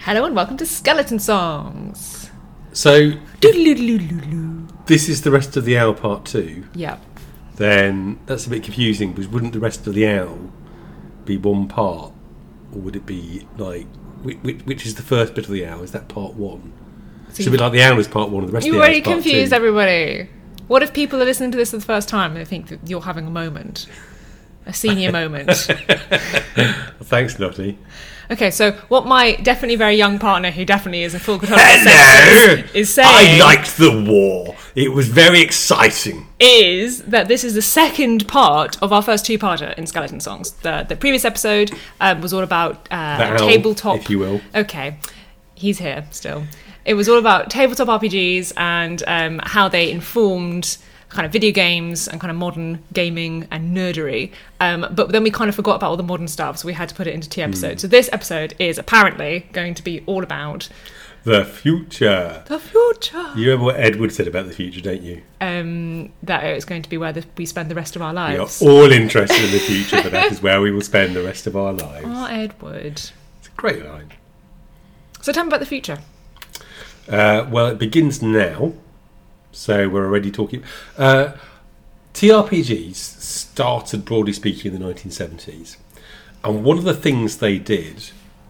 Hello and welcome to Skeleton Songs. So, this is the rest of the owl part 2. Yeah. Then that's a bit confusing, because wouldn't the rest of the owl be one part? Or would it be like, which is the first bit of the owl? Is that part 1? So should be like the owl is part 1 and the rest of the owl is part 2. You already confused everybody. What if people are listening to this for the first time and they think that you're having a moment? A senior moment. Thanks, Lottie. Okay, so what my definitely very young partner, who definitely is in full control of Hello! senses, is saying... I liked the war. It was very exciting. Is that this is the second part of our first two-parter in Skeleton Songs. The previous episode was all about tabletop... if you will. Okay, he's here still. It was all about tabletop RPGs and how they informed kind of video games and kind of modern gaming and nerdery. But then we kind of forgot about all the modern stuff, so we had to put it into 2 episodes. So this episode is apparently going to be all about... the future. The future. You remember what Edward said about the future, don't you? That it's going to be where we spend the rest of our lives. We are all interested in the future, but that is where we will spend the rest of our lives. Oh, Edward. It's a great line. So tell me about the future. Well, it begins now. So we're already talking... TRPGs started, broadly speaking, in the 1970s. And one of the things they did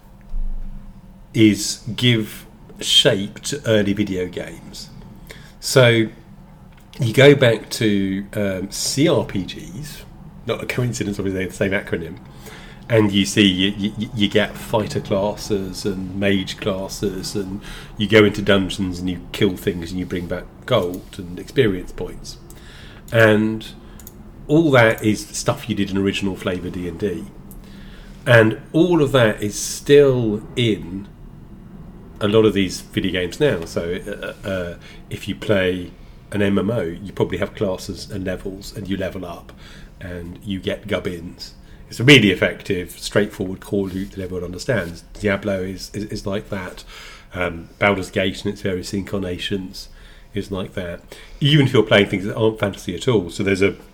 is give shape to early video games. So you go back to CRPGs, not a coincidence, obviously they're the same acronym, and you see you get fighter classes and mage classes, and you go into dungeons and you kill things and you bring back gold and experience points, and all that is stuff you did in original flavour D&D, and all of that is still in a lot of these video games now. So if you play an MMO, you probably have classes and levels, and you level up and you get gubbins. It's a really effective, straightforward core loop that everyone understands. Diablo is like that. Baldur's Gate and its various incarnations is like that. Even if you're playing things that aren't fantasy at all. So there's a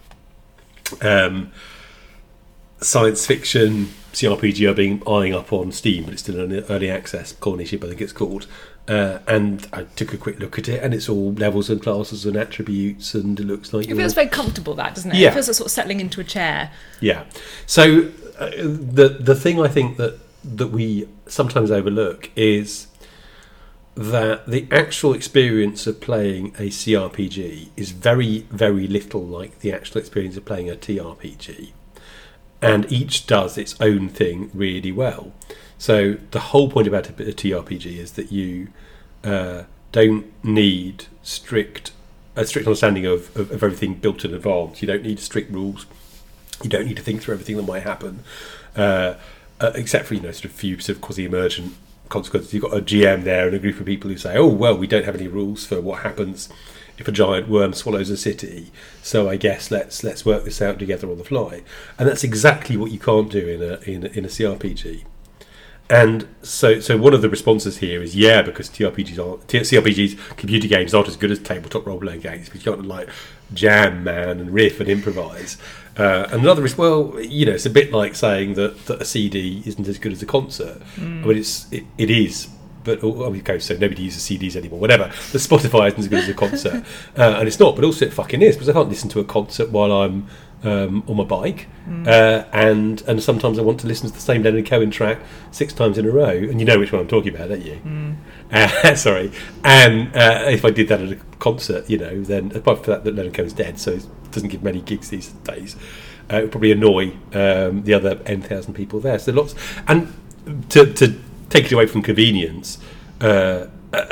science fiction CRPG I've been eyeing up on Steam, but it's still in early access, Corny Ship I think it's called. And I took a quick look at it, and it's all levels and classes and attributes, and it looks like... It feels very comfortable, that, doesn't it? Yeah. It feels like sort of settling into a chair. Yeah. So the thing I think that we sometimes overlook is that the actual experience of playing a CRPG is very, very little like the actual experience of playing a TRPG. And each does its own thing really well. So the whole point about a TRPG is that you don't need a strict understanding of everything built in advance. You don't need strict rules. You don't need to think through everything that might happen, except for sort of few sort of quasi-emergent consequences. You've got a GM there and a group of people who say, "Oh well, we don't have any rules for what happens if a giant worm swallows a city, so I guess let's work this out together on the fly." And that's exactly what you can't do in a CRPG. And so one of the responses here is because CRPGs, computer games, aren't as good as tabletop role-playing games, because you can't jam, man, and riff and improvise. And another is, it's a bit like saying that a CD isn't as good as a concert. I mean, it is. But so nobody uses CDs anymore. Whatever. The Spotify isn't as good as a concert, and it's not. But also, it fucking is, because I can't listen to a concert while I'm on my bike, and sometimes I want to listen to the same Leonard Cohen track 6 times in a row, and you know which one I'm talking about, don't you? Sorry. And if I did that at a concert, then apart from that Leonard Cohen's dead, so it doesn't give many gigs these days. It would probably annoy the other N,000 people there. So lots, and to take it away from convenience, a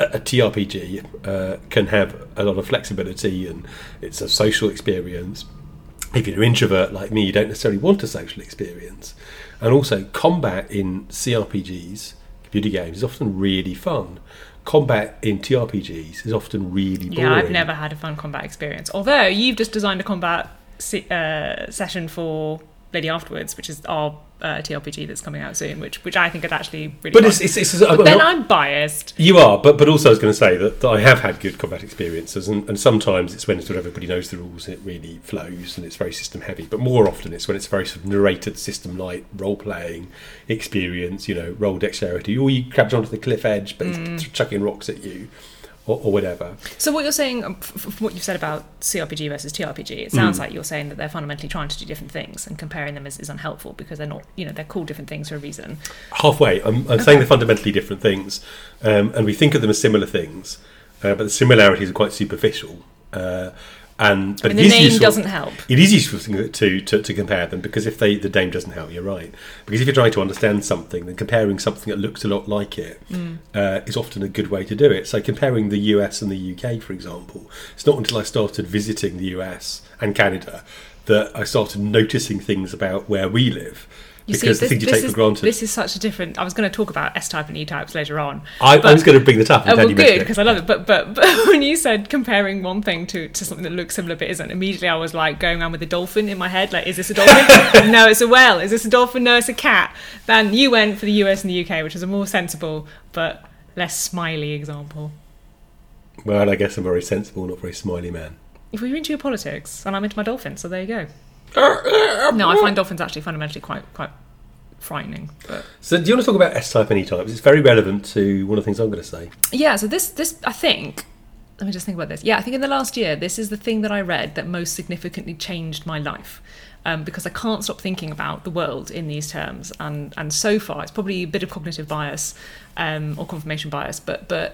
TRPG can have a lot of flexibility, and it's a social experience. If you're an introvert like me, you don't necessarily want a social experience. And also, combat in CRPGs, computer games, is often really fun. Combat in TRPGs is often really boring. Yeah, I've never had a fun combat experience. Although, you've just designed a combat session for Lady Afterwards, which is our TRPG that's coming out soon, which I think is actually really But fun. But then I'm biased. You are, but also I was going to say that I have had good combat experiences, and sometimes it's when sort of everybody knows the rules and it really flows and it's very system heavy. But more often it's when it's very sort of narrated, system light, role playing experience. Roll dexterity, or you grabbed onto the cliff edge, but it's chucking rocks at you, or whatever. So what you're saying, from what you've said about CRPG versus TRPG, it sounds like you're saying that they're fundamentally trying to do different things, and comparing them is unhelpful because they're not, they're called different things for a reason. Halfway, I'm saying they're fundamentally different things, and we think of them as similar things, but the similarities are quite superficial. But the name doesn't help. It is useful to compare them, because if the name doesn't help, you're right. Because if you're trying to understand something, then comparing something that looks a lot like it is often a good way to do it. So comparing the US and the UK, for example, it's not until I started visiting the US and Canada that I started noticing things about where we live. Because the things you take for granted. This is such a different. I was going to talk about S-type and E-types later on. I was going to bring that up. Good, because I love it. But when you said comparing one thing to something that looks similar but isn't, immediately I was like going around with a dolphin in my head. Like, is this a dolphin? No, it's a whale. Is this a dolphin? No, it's a cat. Then you went for the US and the UK, which is a more sensible but less smiley example. Well, I guess I'm a very sensible, not very smiley man. If you're into your politics, and I'm into my dolphins, so there you go. No, I find dolphins actually fundamentally quite frightening. But. So do you want to talk about S-type and E-types? It's very relevant to one of the things I'm going to say. Yeah, so this I think, let me just think about this. Yeah, I think in the last year, this is the thing that I read that most significantly changed my life. Because I can't stop thinking about the world in these terms. And so far, it's probably a bit of cognitive bias or confirmation bias, but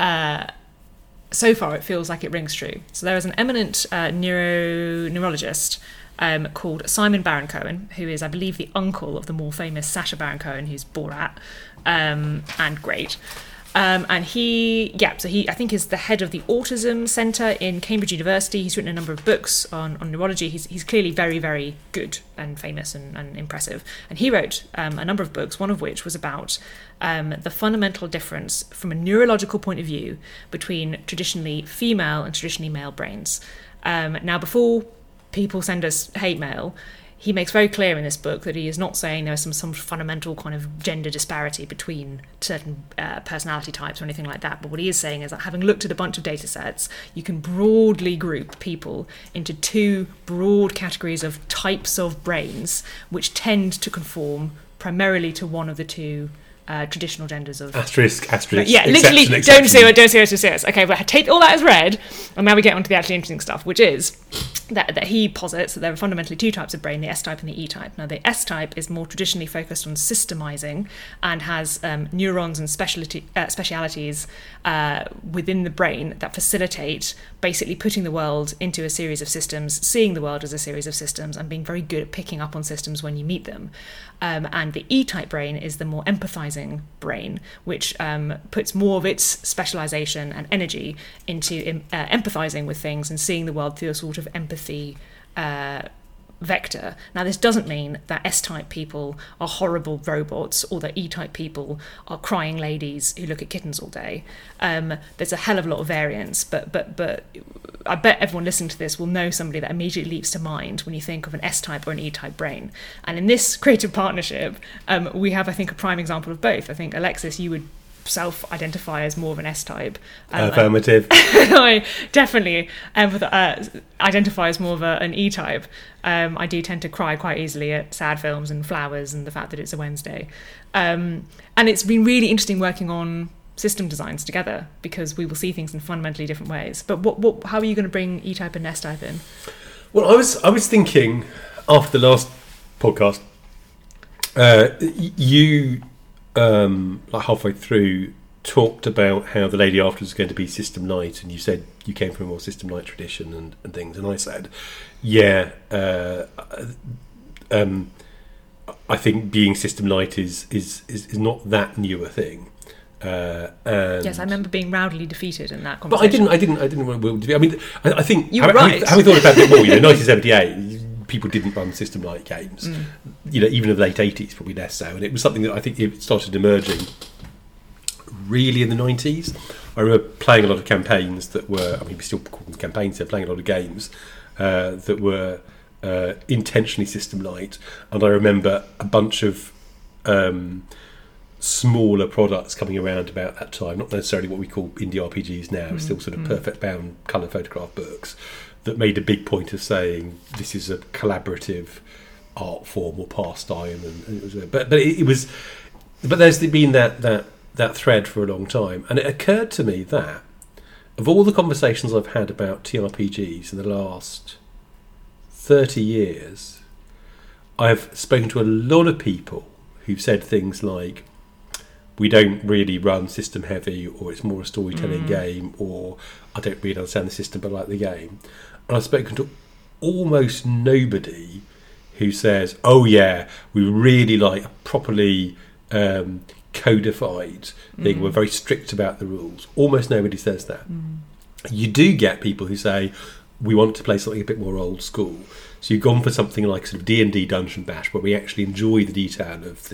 so far it feels like it rings true. So there is an eminent neurologist called Simon Baron-Cohen, who is, I believe, the uncle of the more famous Sacha Baron Cohen, who's Borat, and great. And he I think is the head of the Autism Centre in Cambridge University. He's written a number of books on neurology. He's clearly very, very good and famous and impressive. And he wrote a number of books, one of which was about the fundamental difference from a neurological point of view between traditionally female and traditionally male brains. Now, before people send us hate mail, he makes very clear in this book that he is not saying there is some fundamental kind of gender disparity between certain personality types or anything like that. But what he is saying is that having looked at a bunch of data sets, you can broadly group people into two broad categories of types of brains, which tend to conform primarily to one of the two traditional genders of asterisk. Yeah, literally, don't say it. Okay, but take all that as read, and now we get onto the actually interesting stuff, which is that he posits that there are fundamentally two types of brain, the S-type and the E-type. Now, the S-type is more traditionally focused on systemizing and has neurons and specialities within the brain that facilitate basically putting the world into a series of systems, seeing the world as a series of systems, and being very good at picking up on systems when you meet them. And the E-type brain is the more empathizing brain, which puts more of its specialization and energy into empathizing with things and seeing the world through a sort of empathy vector. Now, this doesn't mean that S-type people are horrible robots or that E-type people are crying ladies who look at kittens all day. There's a hell of a lot of variance, but I bet everyone listening to this will know somebody that immediately leaps to mind when you think of an S-type or an E-type brain. And in this creative partnership, we have, I think, a prime example of both. I think, Alexis, you would self-identify as more of an S-type. Affirmative. I definitely identify as more of an E-type. I do tend to cry quite easily at sad films and flowers and the fact that it's a Wednesday. And it's been really interesting working on system designs together because we will see things in fundamentally different ways. But how are you going to bring E-type and S-type in? Well, I was thinking after the last podcast, you like halfway through talked about how the Lady Afterwards is going to be system light, and you said you came from a more system light tradition and things, and I said, yeah, I think being system light is not that new a thing. And yes, I remember being roundly defeated in that conversation. But I didn't want Will to be. I mean, I think you were right. Having thought about it more, 1978. People didn't run system-like games, even in the late 80s, probably less so. And it was something that I think it started emerging really in the 90s. I remember playing a lot of campaigns that were, I mean, we still call them campaigns, they're playing a lot of games that were intentionally system light, and I remember a bunch of smaller products coming around about that time, not necessarily what we call indie RPGs now, still sort of perfect bound colour photograph books, that made a big point of saying this is a collaborative art form or pastime, and it was, but there's been that thread for a long time, and it occurred to me that of all the conversations I've had about TRPGs in the last 30 years, I've spoken to a lot of people who've said things like, we don't really run system heavy, or it's more a storytelling game, or I don't really understand the system but I like the game. And I've spoken to almost nobody who says, oh yeah, we really like a properly codified thing, we're very strict about the rules. Almost nobody says that. You do get people who say, we want to play something a bit more old school. So you've gone for something like sort of D&D Dungeon Bash, where we actually enjoy the detail of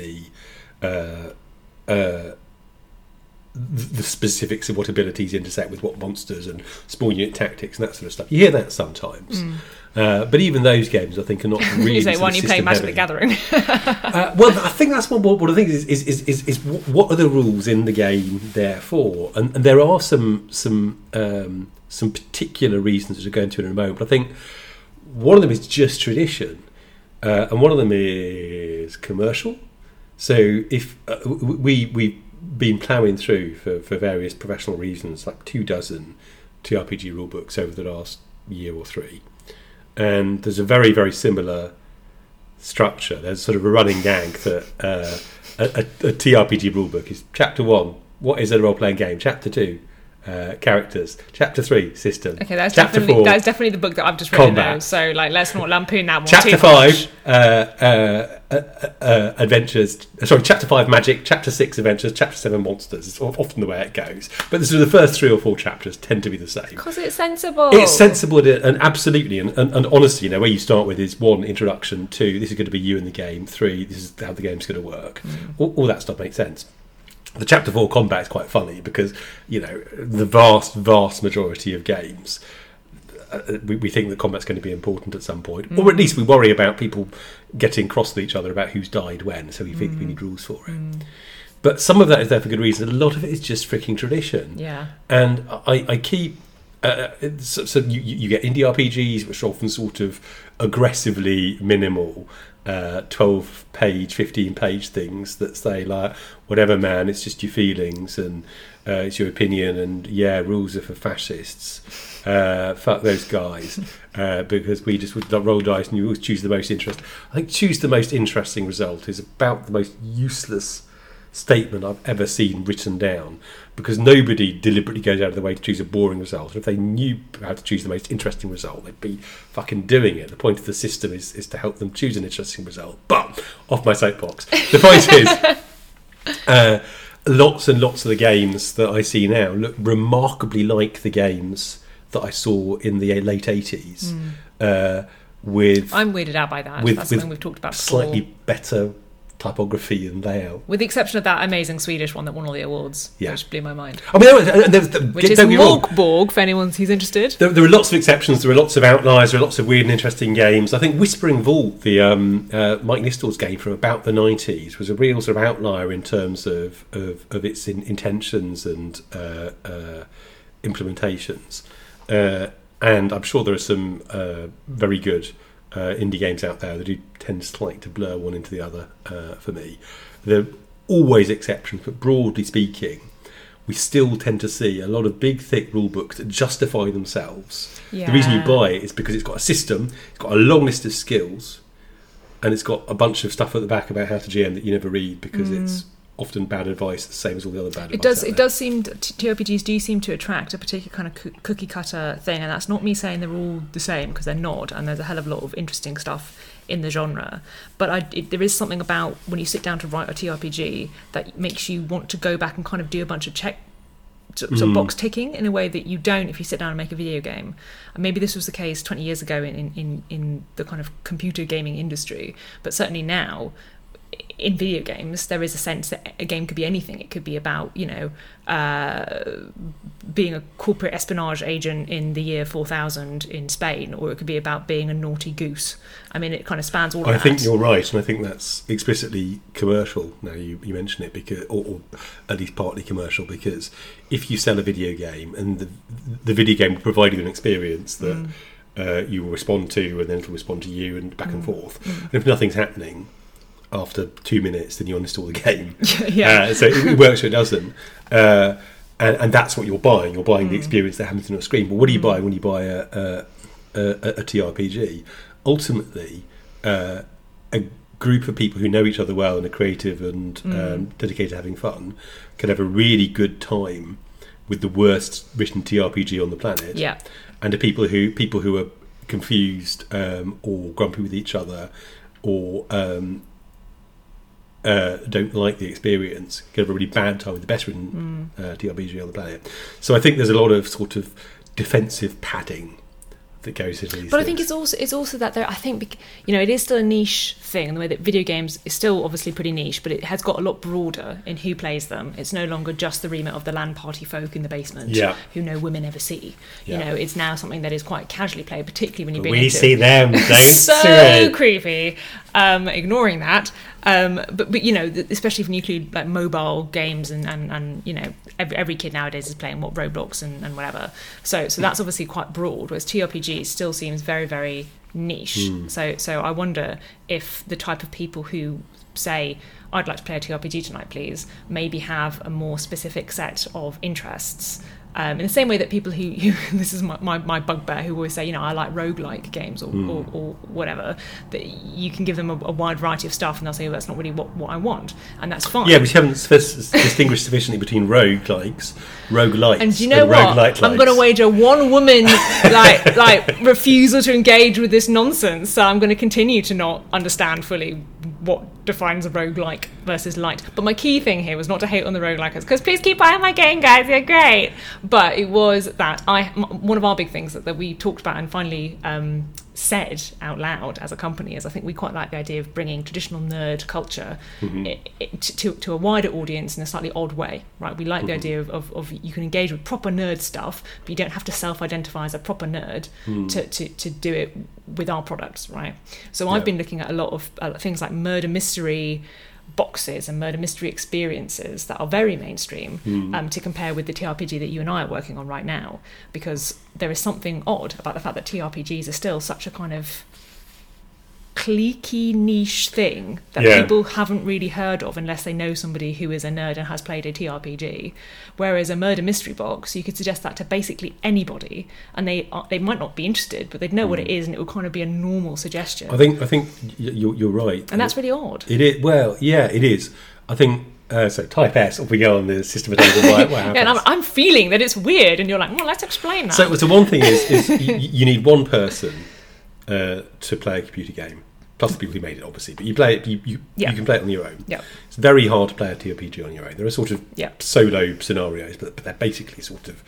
the specifics of what abilities intersect with what monsters and small unit tactics and that sort of stuff. You hear that sometimes. But even those games, I think, are not really. You say, why don't you play Magic the Gathering? Well, I think that's what I think is what are the rules in the game there for? And there are some particular reasons that we'll go into in a moment. But I think one of them is just tradition, and one of them is commercial. So if we've been ploughing through for various professional reasons, like 24 TRPG rulebooks over the last year or three, and there's a very, very similar structure. There's sort of a running gag that a TRPG rulebook is Chapter 1, what is a role-playing game? Chapter 2, characters. Chapter 3, system. Okay, that's Chapter definitely 4, that's definitely the book that I've just read. combat. Now, so like, let's not lampoon that one. Chapter too 5, much. adventures. Sorry, Chapter 5, magic. Chapter 6, adventures. Chapter 7, monsters. It's often the way it goes. But the first 3 or 4 chapters tend to be the same. Because it's sensible. It's sensible, and absolutely, and honestly, where you start with is 1, introduction, 2, this is going to be you in the game, 3, this is how the game's going to work. All that stuff makes sense. The Chapter 4 combat is quite funny because, the vast majority of games, we think that combat's going to be important at some point, or at least we worry about people getting cross with each other about who's died when, so we think we need rules for it. But some of that is there for good reason. A lot of it is just freaking tradition. Yeah. And I keep... so you get indie RPGs, which are often sort of aggressively minimal, 12-page, 15-page things that say, like, whatever, man, it's just your feelings, and it's your opinion, and rules are for fascists. Fuck those guys, because we just would roll dice and you always choose the most interesting. I think choose the most interesting result is about the most useless statement I've ever seen written down, because nobody deliberately goes out of their way to choose a boring result. And if they knew how to choose the most interesting result, they'd be fucking doing it. The point of the system is to help them choose an interesting result. But off my soapbox. The point is, lots and lots of the games that I see now look remarkably like the games that I saw in the late 80s. I'm weirded out by that. That's something we've talked about before. Slightly better typography and layout, with the exception of that amazing Swedish one that won all the awards, which blew my mind. I mean, which is Morkborg, for anyone who's interested. There are lots of exceptions. There are lots of outliers. There are lots of weird and interesting games. I think Whispering Vault, the Mike Nistel's game from about the 90s, was a real sort of outlier in terms of its intentions and implementations. And I'm sure there are some very good indie games out there that do tend slightly to blur one into the other for me. There are always exceptions, but broadly speaking, we still tend to see a lot of big, thick rule books that justify themselves. The reason you buy it is because it's got a system, it's got a long list of skills, and it's got a bunch of stuff at the back about how to GM that you never read because it's often bad advice, the same as all the other bad advice. It does seem TRPGs do seem to attract a particular kind of cookie cutter thing, and that's not me saying they're all the same, because they're not, and there's a hell of a lot of interesting stuff in the genre. But there is something about when you sit down to write a TRPG that makes you want to go back and kind of do a bunch of sort of box ticking in a way that you don't if you sit down and make a video game. And maybe this was the case 20 years ago in the kind of computer gaming industry, but certainly now in video games, there is a sense that a game could be anything. It could be about, being a corporate espionage agent in the year 4000 in Spain, or it could be about being a naughty goose. I mean, it kind of spans all of that. I think you're right, and I think that's explicitly commercial. Now you mention it, because, or at least partly commercial, because if you sell a video game and the video game will provide you an experience that you will respond to, and then it'll respond to you, and back and forth. And if nothing's happening after 2 minutes, then you uninstall the game. So it works or it doesn't. And that's what you're buying. You're buying the experience that happens on a screen. But what are you buying when you buy a TRPG? Ultimately, a group of people who know each other well and are creative and dedicated to having fun can have a really good time with the worst written TRPG on the planet. Yeah. And the people who are confused or grumpy with each other or don't like the experience can have a really bad time with the best written TRPG on the planet. So I think there's a lot of sort of defensive padding that goes into these. But things. I think it's also that there. I think it is still a niche thing in the way that video games is still obviously pretty niche, but it has got a lot broader in who plays them. It's no longer just the remit of the LAN party folk in the basement who no women ever see. Yeah. It's now something that is quite casually played, particularly when you bring we into see them. Don't so creepy. Ignoring that. But especially if you include like mobile games and every kid nowadays is playing Roblox and whatever. So that's obviously quite broad, whereas TRPG still seems very, very niche. So I wonder if the type of people who say, I'd like to play a TRPG tonight, please, maybe have a more specific set of interests. In the same way that people who this is my bugbear, who always say, I like roguelike games or whatever, that you can give them a wide variety of stuff and they'll say, well, that's not really what I want, and that's fine. Yeah, but you haven't distinguished sufficiently between roguelikes, and do you know what? I'm going to wager one woman like refusal to engage with this nonsense, so I'm going to continue to not understand fully what defines a roguelike versus light. But my key thing here was not to hate on the roguelikers, because please keep buying my game, guys, you're great. But it was that one of our big things that we talked about and finally said out loud as a company is I think we quite like the idea of bringing traditional nerd culture to a wider audience in a slightly odd way, right? We like the idea of you can engage with proper nerd stuff, but you don't have to self-identify as a proper nerd to do it with our products, right? So I've been looking at a lot of things like murder mystery boxes and murder mystery experiences that are very mainstream to compare with the TRPG that you and I are working on right now, because there is something odd about the fact that TRPGs are still such a kind of cliquey niche thing that people haven't really heard of unless they know somebody who is a nerd and has played a TRPG, whereas a murder mystery box, you could suggest that to basically anybody and they might not be interested, but they'd know what it is and it would kind of be a normal suggestion. I think you're right, and that's really odd. It is. Well, yeah, it is. I think so. Type S, off we go on the system of what happens. And I'm feeling that it's weird, and you're like, well, let's explain that. So one thing is you need one person to play a computer game, plus the people who made it, obviously. But you play it, you can play it on your own. Yeah. It's very hard to play a TRPG on your own. There are sort of solo scenarios, but they're basically sort of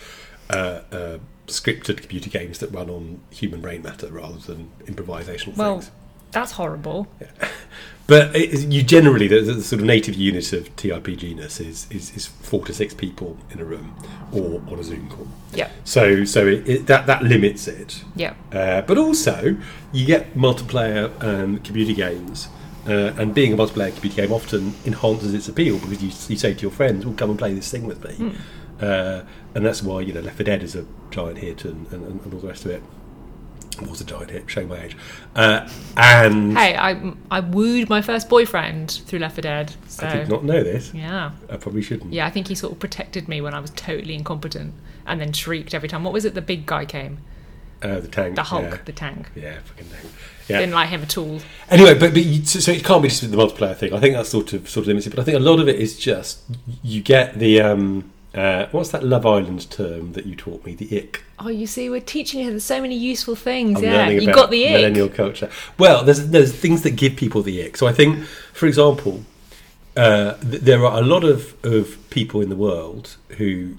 scripted computer games that run on human brain matter rather than improvisational things. That's horrible. Yeah. But you generally, the sort of native unit of TRPG-ness is 4 to 6 people in a room or on a Zoom call. Yeah. So that limits it. Yeah. But also, you get multiplayer computer games, and being a multiplayer computer game often enhances its appeal because you say to your friends, "Well, come and play this thing with me," and that's why Left 4 Dead is a giant hit and all the rest of it. It was a giant hit, showing my age. And hey, I wooed my first boyfriend through Left 4 Dead. So. I did not know this. Yeah. I probably shouldn't. Yeah, I think he sort of protected me when I was totally incompetent and then shrieked every time. What was it? The big guy came? The tank. The Hulk, the tank. Yeah, fucking tank. Yeah. Didn't like him at all. Anyway, so it can't be just with the multiplayer thing. I think that's sort of limited. But I think a lot of it is just, you get the... what's that Love Island term that you taught me? The ick. Oh, you see, we're teaching you so many useful things. I'm you got the ick. Millennial culture. Well, there's things that give people the ick. So I think, for example, there are a lot of people in the world who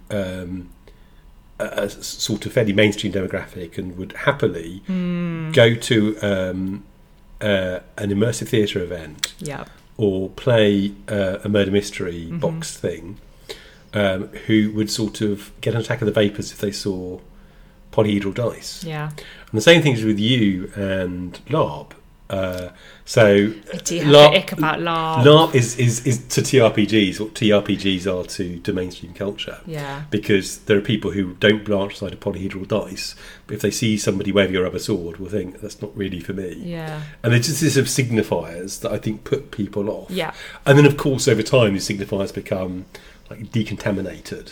are sort of fairly mainstream demographic and would happily go to an immersive theatre event. Yeah. or play a murder mystery box thing, who would sort of get an attack of the vapors if they saw polyhedral dice. Yeah. And the same thing is with you and LARP. So Do you have the ick about LARP? LARP is to TRPGs what TRPGs are to mainstream culture. Yeah. Because there are people who don't branch outside of polyhedral dice, but if they see somebody wave your rubber sword, will think that's not really for me. Yeah. And it's just this of signifiers that I think put people off. Yeah. And then of course over time these signifiers become like decontaminated,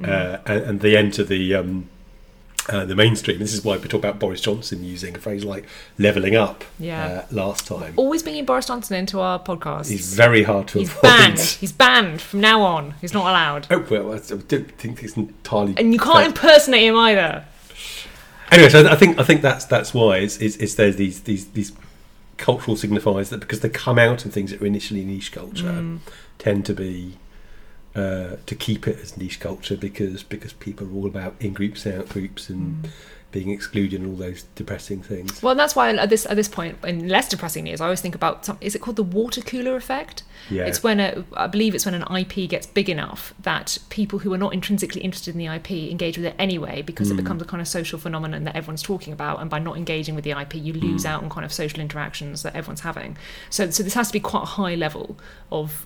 and they enter the mainstream. This is why we talk about Boris Johnson using a phrase like levelling up last time. Always bringing Boris Johnson into our podcast. He's very hard to He's avoid. banned. He's banned from now on. He's not allowed. Oh, well, I don't think it's entirely... And you can't impersonate him either. Anyway, so I think that's why it's there's these cultural signifiers that, because they come out of things that were initially niche culture, tend to be... to keep it as niche culture because people are all about in groups, out groups, and being excluded and all those depressing things. Well, and that's why at this point, in less depressing news, I always think about is it called the water cooler effect? Yeah. It's when I believe it's when an IP gets big enough that people who are not intrinsically interested in the IP engage with it anyway, because it becomes a kind of social phenomenon that everyone's talking about, and by not engaging with the IP, you lose out on kind of social interactions that everyone's having. So this has to be quite a high level of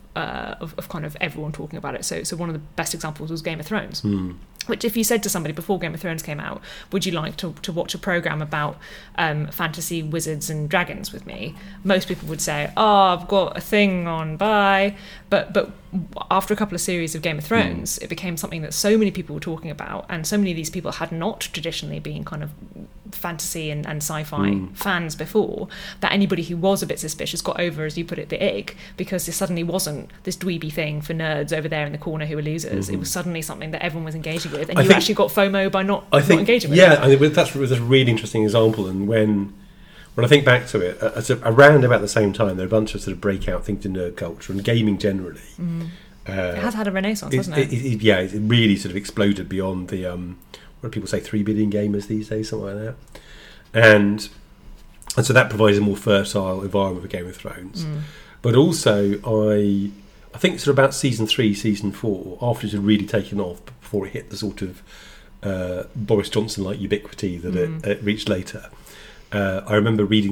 kind of everyone talking about it. So one of the best examples was Game of Thrones. Which, if you said to somebody before Game of Thrones came out, would you like to watch a programme about fantasy wizards and dragons with me? Most people would say, oh, I've got a thing on, bye. But after a couple of series of Game of Thrones, it became something that so many people were talking about, and so many of these people had not traditionally been kind of fantasy and sci-fi fans before, that anybody who was a bit suspicious got over, as you put it, the ick, because it suddenly wasn't this dweeby thing for nerds over there in the corner who were losers. It was suddenly something that everyone was engaging with, and you actually got FOMO by not engaging with it. Yeah, I mean, that's a really interesting example. And when I think back to it, around about the same time, there are a bunch of sort of breakout things in nerd culture and gaming generally. It has had a renaissance, hasn't it? It really sort of exploded beyond the what do people say, 3 billion gamers these days, something like that. And so that provides a more fertile environment for Game of Thrones. But also, I think sort of about season 3, season 4, after it had really taken off, before it hit the sort of Boris Johnson-like ubiquity that it reached later, I remember reading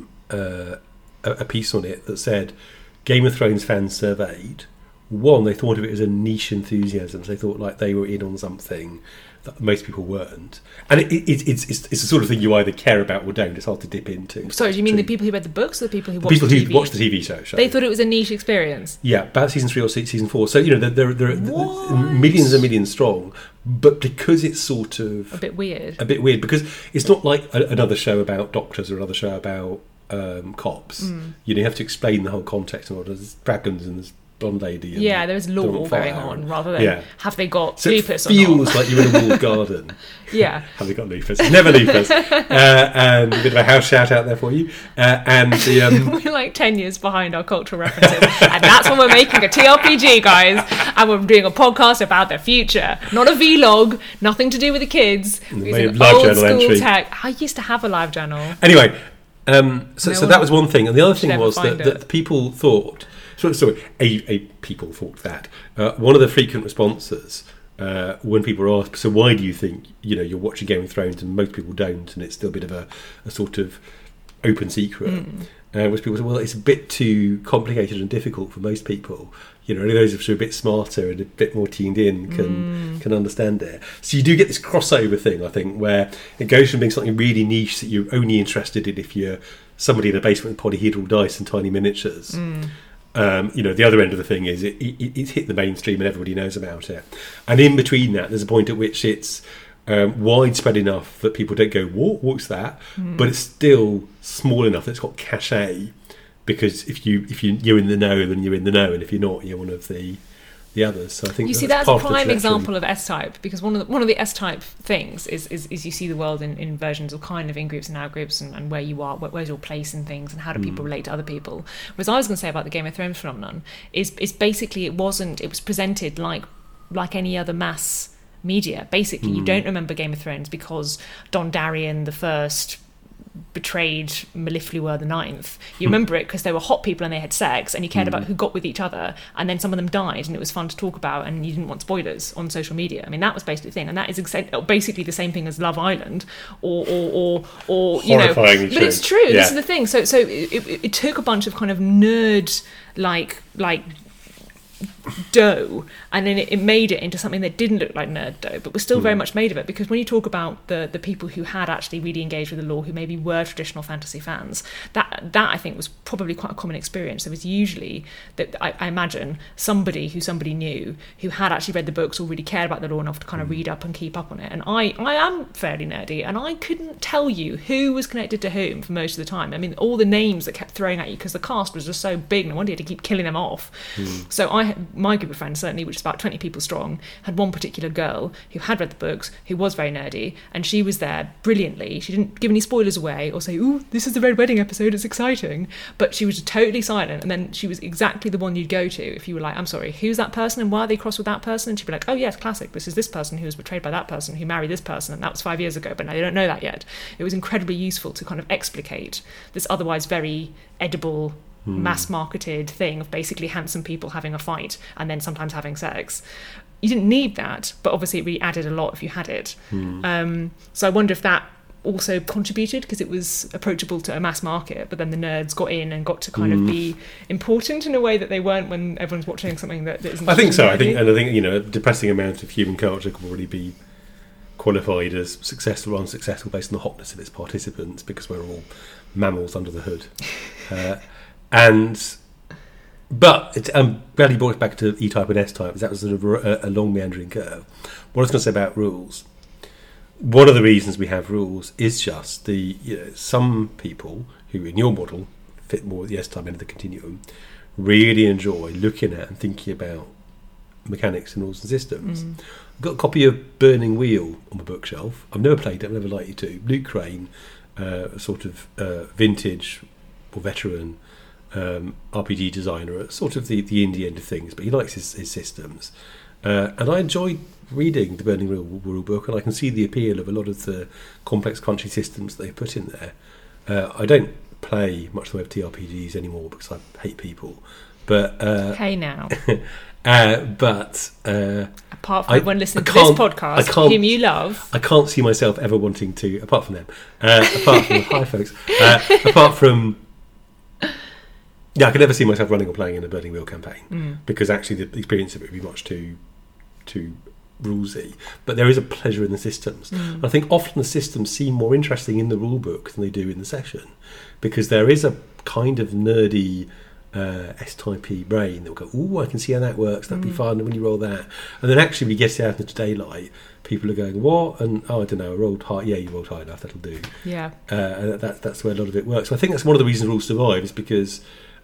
a piece on it that said Game of Thrones fans surveyed. One, they thought of it as a niche enthusiasm. So they thought like they were in on something that most people weren't. And it's the sort of thing you either care about or don't. It's hard to dip into. Sorry, do you mean the people who read the books or the people who watched people the who TV? watched the TV show? They thought it was a niche experience. Yeah, about season 3 or season 4. So, you know, there are millions and millions strong. But because it's sort of... A bit weird, because it's not like another show about doctors or another show about cops. You have to explain the whole context. And there's dragons and there's blonde lady. And there's law going on rather than have they got lupus or not. It feels like you're in a walled garden. Yeah. Have they got lupus? Never lupus. And a bit of a house shout out there for you. And the we're like 10 years behind our cultural references, and that's when we're making a TRPG, guys, and we're doing a podcast about the future, not a vlog, nothing to do with the kids. It's live old journal school entry. tech. I used to have a live journal. Anyway, so that was one thing, and the other thing was never that people thought. People thought that one of the frequent responses when people were asked, so why do you think you're watching Game of Thrones and most people don't, and it's still a bit of a sort of open secret, which people say, well, it's a bit too complicated and difficult for most people. Only those who are a bit smarter and a bit more tuned in can understand it. So you do get this crossover thing, I think, where it goes from being something really niche that you're only interested in if you're somebody in a basement with polyhedral dice and tiny miniatures. The other end of the thing is it's hit the mainstream and everybody knows about it. And in between that, there's a point at which it's widespread enough that people don't go, what's that? But it's still small enough that it's got cachet. Because if you're in the know, then you're in the know, and if you're not, you're one of the others. So I think that's a prime example of S-type, because one of the S-type things is you see the world in versions of kind of in groups and out groups, and where you are, where's your place in things, and how do people relate to other people. Whereas I was going to say about the Game of Thrones phenomenon is basically it was presented like any other mass media. Basically, you don't remember Game of Thrones because Dondarrion the First betrayed Mellifluer the Ninth. You remember it because they were hot people and they had sex, and you cared about who got with each other, and then some of them died, and it was fun to talk about, and you didn't want spoilers on social media. I mean, that was basically the thing, and that is basically the same thing as Love Island, or you know. But it's true. Yeah. This is the thing. So it took a bunch of kind of nerd like dough, and then it made it into something that didn't look like nerd dough, but was still very much made of it. Because when you talk about the people who had actually really engaged with the lore, who maybe were traditional fantasy fans, that I think was probably quite a common experience. There was usually, that I imagine, somebody who somebody knew who had actually read the books or really cared about the lore enough to kind of read up and keep up on it. And I am fairly nerdy, and I couldn't tell you who was connected to whom for most of the time. I mean, all the names that kept throwing at you, because the cast was just so big, no wonder you had to keep killing them off. So my group of friends, certainly, which is about 20 people strong, had one particular girl who had read the books, who was very nerdy, and she was there brilliantly. She didn't give any spoilers away or say, "Ooh, this is the Red Wedding episode, it's exciting," but she was totally silent. And then she was exactly the one you'd go to if you were like, "I'm sorry, who's that person and why are they cross with that person?" And she'd be like, "Oh yes, classic, this is this person who was betrayed by that person who married this person, and that was 5 years ago, but now they don't know that yet." It was incredibly useful to kind of explicate this otherwise very edible, mass-marketed thing of basically handsome people having a fight and then sometimes having sex. You didn't need that, but obviously it really added a lot if you had it. So I wonder if that also contributed, because it was approachable to a mass market, but then the nerds got in and got to kind of be important in a way that they weren't when everyone's watching something that isn't. I think so. I think a depressing amount of human culture can already be qualified as successful or unsuccessful based on the hotness of its participants, because we're all mammals under the hood. But I'm glad you brought it back to E-type and S-type, because that was sort of a long meandering curve. What I was going to say about rules, one of the reasons we have rules is just some people who in your model fit more at the S-type end of the continuum really enjoy looking at and thinking about mechanics and rules and systems. I've got a copy of Burning Wheel on my bookshelf. I've never played it, I've never likely to. Luke Crane, sort of vintage or veteran RPG designer at sort of the indie end of things, but he likes his systems. And I enjoy reading the Burning Wheel rule book, and I can see the appeal of a lot of the complex crunchy systems they put in there. I don't play much of the way of TRPGs anymore because I hate people. But hey now. Apart from everyone listening to this podcast, whom you love, I can't see myself ever wanting to. Apart from them, apart from hi folks, apart from. Yeah, I could never see myself running or playing in a Burning Wheel campaign because actually the experience of it would be much too rulesy. But there is a pleasure in the systems. I think often the systems seem more interesting in the rule book than they do in the session, because there is a kind of nerdy S-type-y brain that will go, "Ooh, I can see how that works. That'd be fun when you roll that." And then actually, when you get it out into daylight, people are going, "What?" And I don't know. I rolled high. Yeah, you rolled high enough. That'll do. Yeah. And that's where a lot of it works. So I think that's one of the reasons rules survive, is because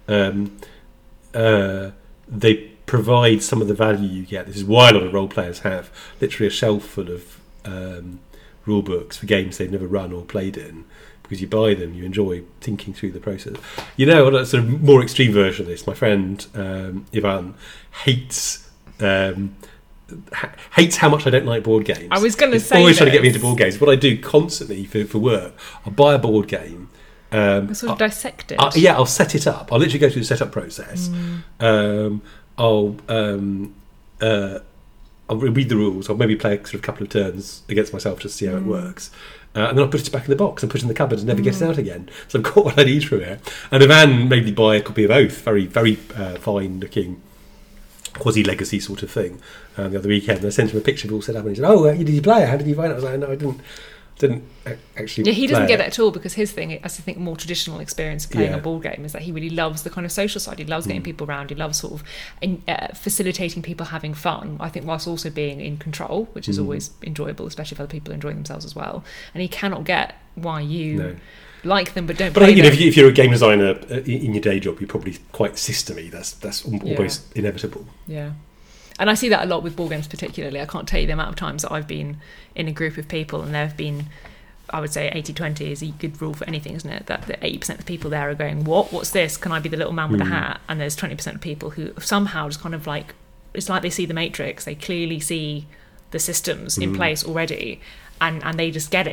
they provide some of the value you get. This is why a lot of role players have literally a shelf full of rule books for games they've never run or played in, because you buy them, you enjoy thinking through the process. On a sort of more extreme version of this, my friend Ivan hates how much I don't like board games. I was going to say, always trying to get me into board games. What I do constantly for work, I'll buy a board game. Sort of dissect it. I'll set it up. I'll literally go through the setup process. I'll read the rules. I'll maybe play a couple of turns against myself just to see how it works. And then I'll put it back in the box and put it in the cupboard and never get it out again. So I've got what I need from it. And Ivan made me buy a copy of Oath, very, very fine-looking quasi-legacy sort of thing, the other weekend. And I sent him a picture of it all set up, and he said, "Oh, did you play it? How did you find it?" I was like, "No, I didn't actually." Yeah, he doesn't get that at all, because his thing, I think, a more traditional experience of playing a board game is that he really loves the kind of social side. He loves getting people around. He loves sort of facilitating people having fun, I think, whilst also being in control, which is always enjoyable, especially if other people are enjoying themselves as well. And he cannot get why you like them but don't play them. If you're a game designer in your day job, you're probably quite systemy. That's always inevitable. Yeah. And I see that a lot with board games particularly. I can't tell you the amount of times that I've been in a group of people and there have been, I would say 80-20 is a good rule for anything, isn't it? That the 80% of the people there are going, what's this? Can I be the little man with the hat? And there's 20% of people who somehow just kind of like, it's like they see the Matrix. They clearly see the systems in place already and they just get it.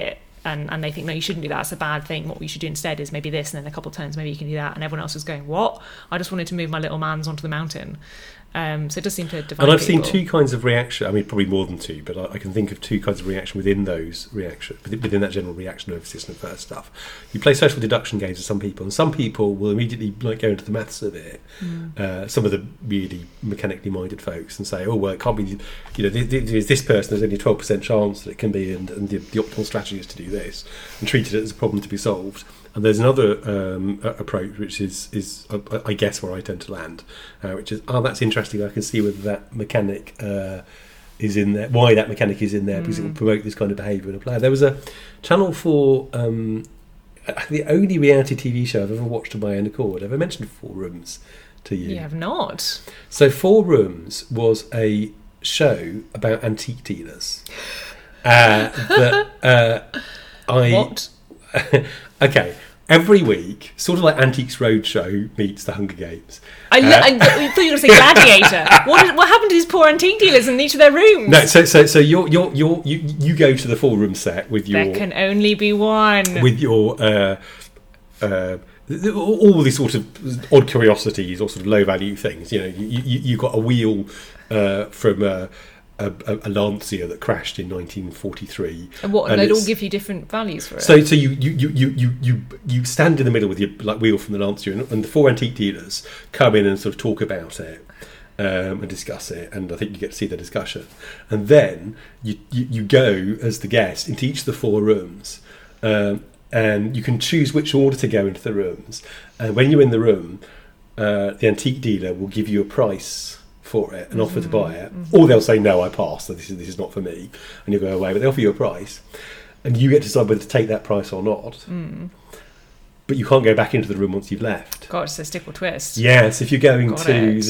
and they think, no, you shouldn't do that, it's a bad thing, what you should do instead is maybe this, and then a couple of turns maybe you can do that, and everyone else is going, what? I just wanted to move my little mans onto the mountain. So it does seem to divide And I've people. seen two kinds of reaction. I mean, probably more than two, but I can think of two kinds of reaction within that general reaction over system first stuff. You play social deduction games with some people, and some people will immediately go into the maths of it. Some of the really mechanically minded folks, and say, "Oh well, it can't be. There's this person. There's only a 12% chance that it can be, and the optimal strategy is to do this, and treated it as a problem to be solved." And there's another approach, which is I guess where I tend to land, which is, that's interesting. I can see whether that mechanic is in there, why that mechanic is in there, because it will promote this kind of behaviour in a player. There was a Channel 4, the only reality TV show I've ever watched of my own accord. Have I mentioned Four Rooms to you? You have not. So Four Rooms was a show about antique dealers. What? Okay, every week, sort of like Antiques Roadshow meets the Hunger Games. I thought you were going to say Gladiator. What happened to these poor antique dealers in each of their rooms? No, so you go to the 4-room set with your. There can only be one. With your all these sort of odd curiosities or sort of low value things. You got a wheel from a Lancia that crashed in 1943. And they'd all give you different values for it. So you stand in the middle with your wheel from the Lancia, and the 4 antique dealers come in and sort of talk about it and discuss it, and I think you get to see the discussion. And then you go as the guest into each of the 4 rooms, and you can choose which order to go into the rooms. And when you're in the room, the antique dealer will give you a price for it and offer to buy it, or they'll say, no, I pass, so this is not for me, and you'll go away, but they offer you a price and you get to decide whether to take that price or not. But you can't go back into the room once you've left. God, it's a stick or twist. Yes, if you're going to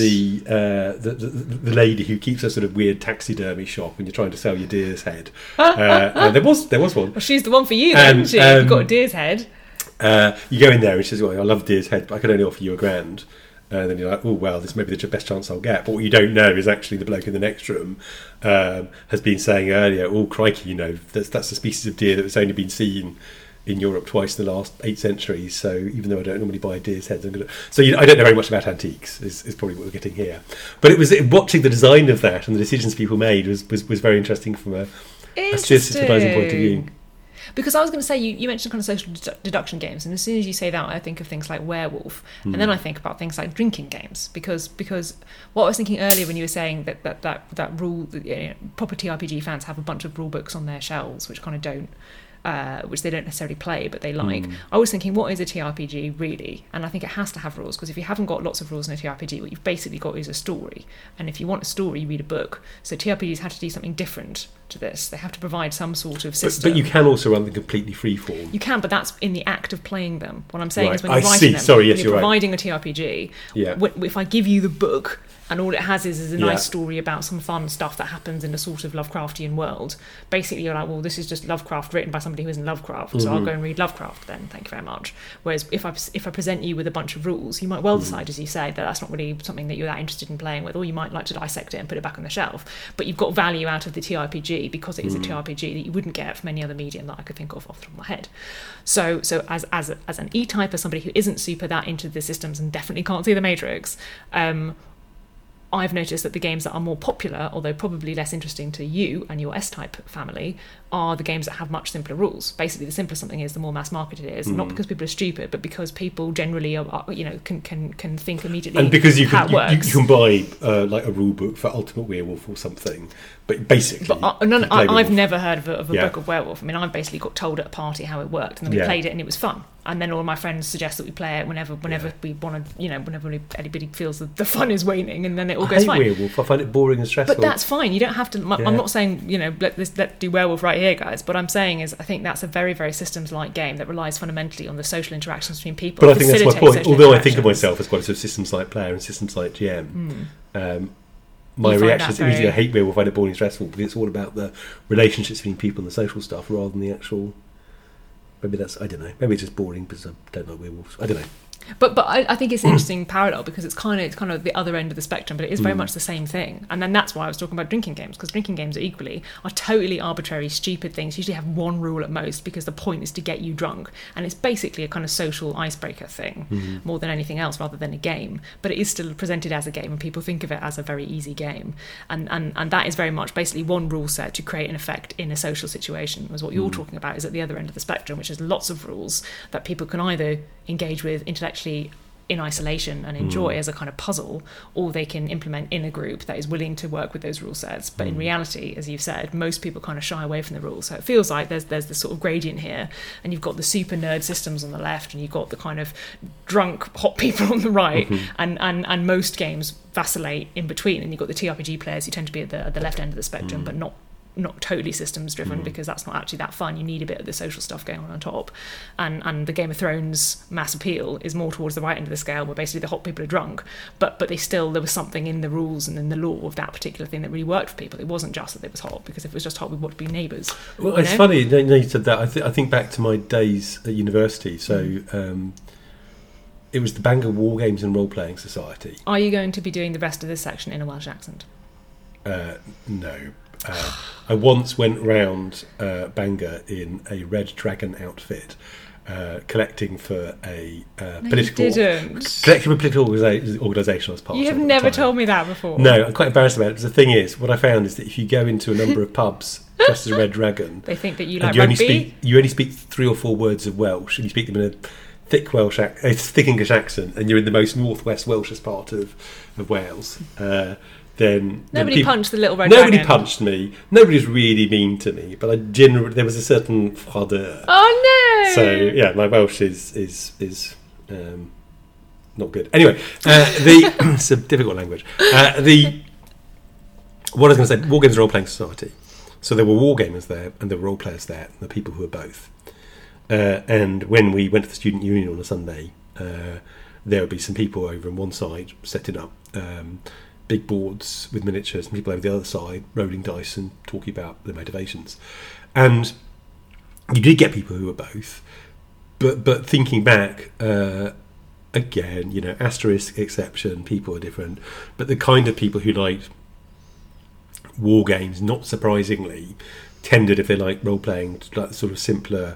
the lady who keeps a sort of weird taxidermy shop when you're trying to sell your deer's head. There was one. Well, she's the one for you then, isn't she? You've got a deer's head. You go in there and she says, well, I love deer's head, but I can only offer you £1,000. And then you're like, oh, well, this may be the best chance I'll get. But what you don't know is actually the bloke in the next room has been saying earlier, oh, crikey, that's a species of deer that's only been seen in Europe twice in the last 8 centuries. So even though I don't normally buy deer's heads, I don't know very much about antiques, is probably what we're getting here. But it was watching the design of that and the decisions people made was very interesting from a systemizing point of view. Because I was going to say, you mentioned kind of social deduction games, and as soon as you say that, I think of things like Werewolf, and then I think about things like drinking games. Because what I was thinking earlier when you were saying that rule, proper TRPG fans have a bunch of rule books on their shelves, which kind of don't. Which they don't necessarily play, but they like. I was thinking, what is a TRPG really? And I think it has to have rules, because if you haven't got lots of rules in a TRPG, what you've basically got is a story. And if you want a story, you read a book. So TRPGs have to do something different to this. They have to provide some sort of system. But you can also run them completely freeform. You can, but that's in the act of playing them. What I'm saying is when I you're writing them, Sorry, yes, you're you're providing a TRPG. Yeah. If I give you the book, and all it has is a nice story about some fun stuff that happens in a sort of Lovecraftian world. Basically, you're like, well, this is just Lovecraft written by somebody who isn't Lovecraft, so I'll go and read Lovecraft then, thank you very much. Whereas if I present you with a bunch of rules, you might well decide, as you say, that that's not really something that you're that interested in playing with, or you might like to dissect it and put it back on the shelf. But you've got value out of the TRPG because it is a TRPG that you wouldn't get from any other medium that I could think of off the top of my head. So as an E-type, as somebody who isn't super that into the systems and definitely can't see the Matrix, I've noticed that the games that are more popular, although probably less interesting to you and your S-type family, are the games that have much simpler rules. Basically, the simpler something is, the more mass marketed it is. Not because people are stupid, but because people generally are can think immediately. And because you how it works. You can buy like a rule book for Ultimate Werewolf or something. But basically, I've never heard of a book of Werewolf. I mean, I basically got told at a party how it worked, and then we played it, and it was fun. And then all my friends suggest that we play it whenever we want to, whenever anybody feels that the fun is waning, and then it all goes fine. Werewolf. I find it boring and stressful. But that's fine. You don't have to. I'm not saying let's do Werewolf right here, guys. What I'm saying is, I think that's a very, very systems-like game that relies fundamentally on the social interactions between people. But I think that's my point. Although I think of myself as quite a sort of systems-like player and systems-like GM. My reaction is immediately I hate Werewolf, I find it boring and stressful, but it's all about the relationships between people and the social stuff rather than the actual. Maybe that's, I don't know. Maybe it's just boring because I don't like werewolves. I don't know. But I think it's an interesting parallel, because it's kind of the other end of the spectrum, but it is very much the same thing. And then that's why I was talking about drinking games, because drinking games are totally arbitrary, stupid things. Usually have one rule at most, because the point is to get you drunk, and it's basically a kind of social icebreaker thing more than anything else, rather than a game. But it is still presented as a game, and people think of it as a very easy game. And that is very much basically one rule set to create an effect in a social situation. Whereas what you're talking about is at the other end of the spectrum, which is lots of rules that people can either engage with intellectually in isolation and enjoy as a kind of puzzle, or they can implement in a group that is willing to work with those rule sets. But in reality, as you've said, most people kind of shy away from the rules. So it feels like there's this sort of gradient here, and you've got the super nerd systems on the left, and you've got the kind of drunk hot people on the right, and most games vacillate in between, and you've got the TRPG players who tend to be at the left end of the spectrum, but not totally systems driven, because that's not actually that fun. You need a bit of the social stuff going on top, and the Game of Thrones mass appeal is more towards the right end of the scale, where basically the hot people are drunk, but there was something in the rules and in the law of that particular thing that really worked for people. It wasn't just that it was hot, because if it was just hot, we'd want to be neighbours. Well, it's funny you said that. I think back to my days at university. So it was the Bangor War Games and Role Playing Society. Are you going to be doing the rest of this section in a Welsh accent? No. I once went round Bangor in a Red Dragon outfit, collecting for a political organisation I was part of. You have never told me that before. No, I'm quite embarrassed about it, because the thing is, what I found is that if you go into a number of pubs dressed as a Red Dragon, they think that you like rugby. You only speak 3 or 4 words of Welsh, and you speak them in a thick thick English accent, and you're in the most northwest Welshest part of Wales. Then nobody punched the little Red Dragon. Nobody punched me. Nobody was really mean to me, but there was a certain froideur. Oh no! So yeah, my Welsh is not good. Anyway, it's a difficult language. What I was going to say, War Games Role Playing Society. So there were war gamers there, and there were role players there, and the people who were both. And when we went to the student union on a Sunday, there would be some people over on one side setting up big boards with miniatures, and people over the other side rolling dice and talking about their motivations. And you did get people who were both, but thinking back, again, asterisk exception, people are different, but the kind of people who liked war games, not surprisingly, tended, if they like role playing, to like sort of simpler,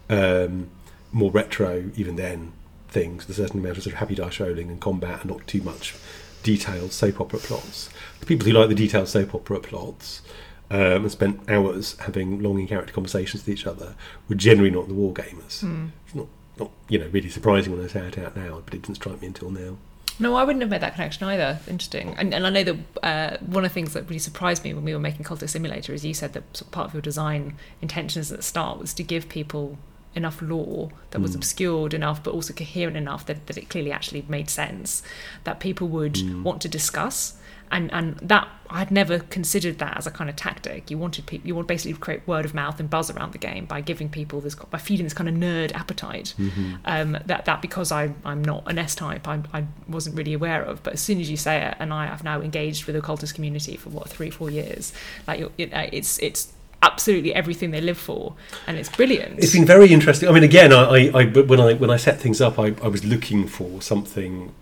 more retro even then things, with a certain amount of sort of happy dice rolling and combat, and not too much detailed soap opera plots. The people who like the detailed soap opera plots and spent hours having long in-character conversations with each other were generally not the war gamers. It's not really surprising when I say it out loud, but it didn't strike me until now. No, I wouldn't have made that connection either. Interesting. And I know that one of the things that really surprised me when we were making Cultist Simulator is you said that sort of part of your design intentions at the start was to give people enough lore that was obscured enough but also coherent enough that it clearly actually made sense, that people would want to discuss. And that I'd never considered that as a kind of tactic. You want basically to create word of mouth and buzz around the game by giving people this, by feeding this kind of nerd appetite. That because I'm not an S type, I wasn't really aware of. But as soon as you say it, and I've now engaged with the occultist community for 3-4 years, like it's absolutely everything they live for, and it's brilliant. It's been very interesting. I mean, again, when I set things up, I was looking for something.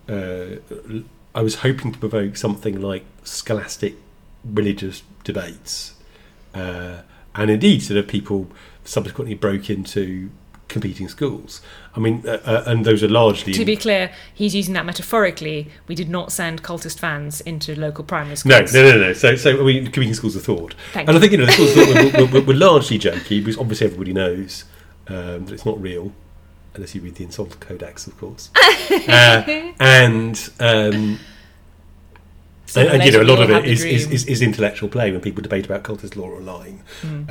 I was hoping to provoke something like scholastic religious debates, and indeed, sort of people subsequently broke into competing schools. I mean, and those are largely... To be clear, he's using that metaphorically. We did not send cultist fans into local primary schools. No. So I mean, competing schools of thought. I think the schools of thought were largely jokey, because obviously everybody knows that it's not real, unless you read the Insult Codex, of course. And a lot of it is intellectual play when people debate about cultist lore online.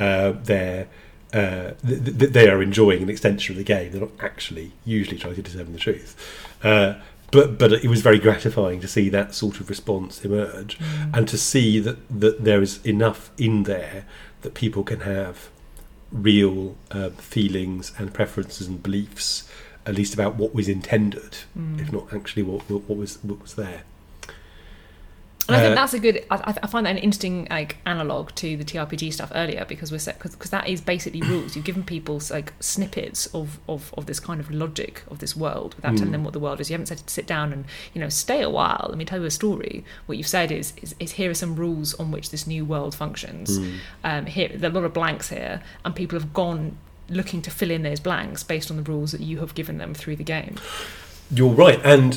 They are enjoying an extension of the game. They're not actually usually trying to determine the truth. But it was very gratifying to see that sort of response emerge, and to see that there is enough in there that people can have real feelings and preferences and beliefs, at least about what was intended, if not actually what was there. And I think that's a good. I find that an interesting like analog to the TRPG stuff earlier, because because that is basically rules. You've given people like snippets of this kind of logic of this world without telling them what the world is. You haven't said to sit down and stay a while. Let me tell you a story. What you've said is here are some rules on which this new world functions. Here there are a lot of blanks here, and people have gone looking to fill in those blanks based on the rules that you have given them through the game. You're right, and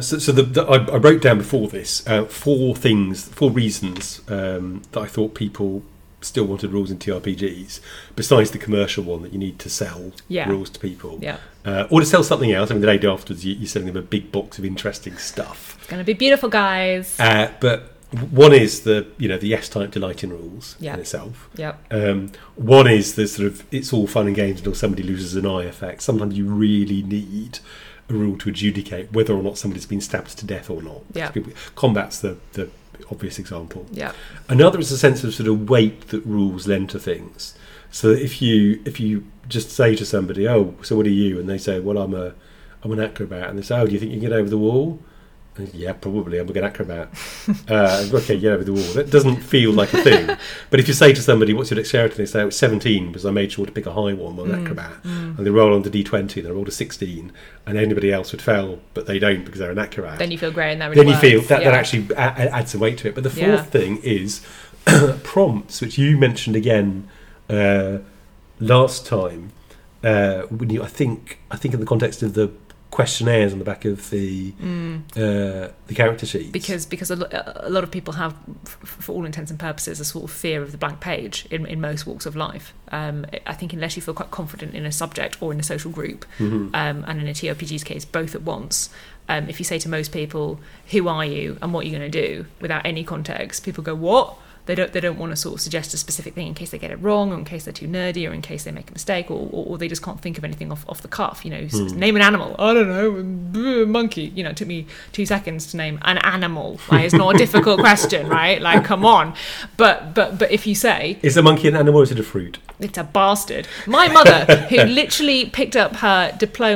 I wrote down before this 4 reasons that I thought people still wanted rules in TRPGs, besides the commercial one that you need to sell rules to people, or to sell something else. I mean, the day afterwards, you're selling them a big box of interesting stuff. It's going to be beautiful, guys. But one is the S-type delight in rules in itself. One is the sort of it's all fun and games until somebody loses an eye effect. Sometimes you really need a rule to adjudicate whether or not somebody's been stabbed to death or not. Combat's the obvious example. Another is a sense of sort of weight that rules lend to things. So if you just say to somebody, "Oh, so what are you?" and they say, "Well, I'm an acrobat," and they say, "Oh, do you think you can get over the wall?" Yeah, probably. I'm a good acrobat. Okay, get over the wall. That doesn't feel like a thing. But if you say to somebody, "What's your dexterity?" and they say, "Oh, it's 17 because I made sure to pick a high one while an acrobat," and they roll on the D20, they roll a 16, and anybody else would fail, but they don't because they're an acrobat. Then you feel great, and that really works. Then you feel that actually adds some weight to it. But the fourth thing is prompts, which you mentioned again last time. When I think in the context of the questionnaires on the back of the character sheets, because a lot of people have, for all intents and purposes, a sort of fear of the blank page in most walks of life. I think unless you feel quite confident in a subject or in a social group, and in a TRPG's case, both at once. If you say to most people, "Who are you and what are you going to do?" without any context, people go, "What?" They don't want to sort of suggest a specific thing in case they get it wrong, or in case they're too nerdy, or in case they make a mistake, or they just can't think of anything off the cuff. Name an animal. I don't know, monkey. It took me 2 seconds to name an animal. Like, it's not a difficult question, right? Like, come on. But if you say, is a monkey an animal or is it a fruit? It's a bastard. My mother, who literally picked up her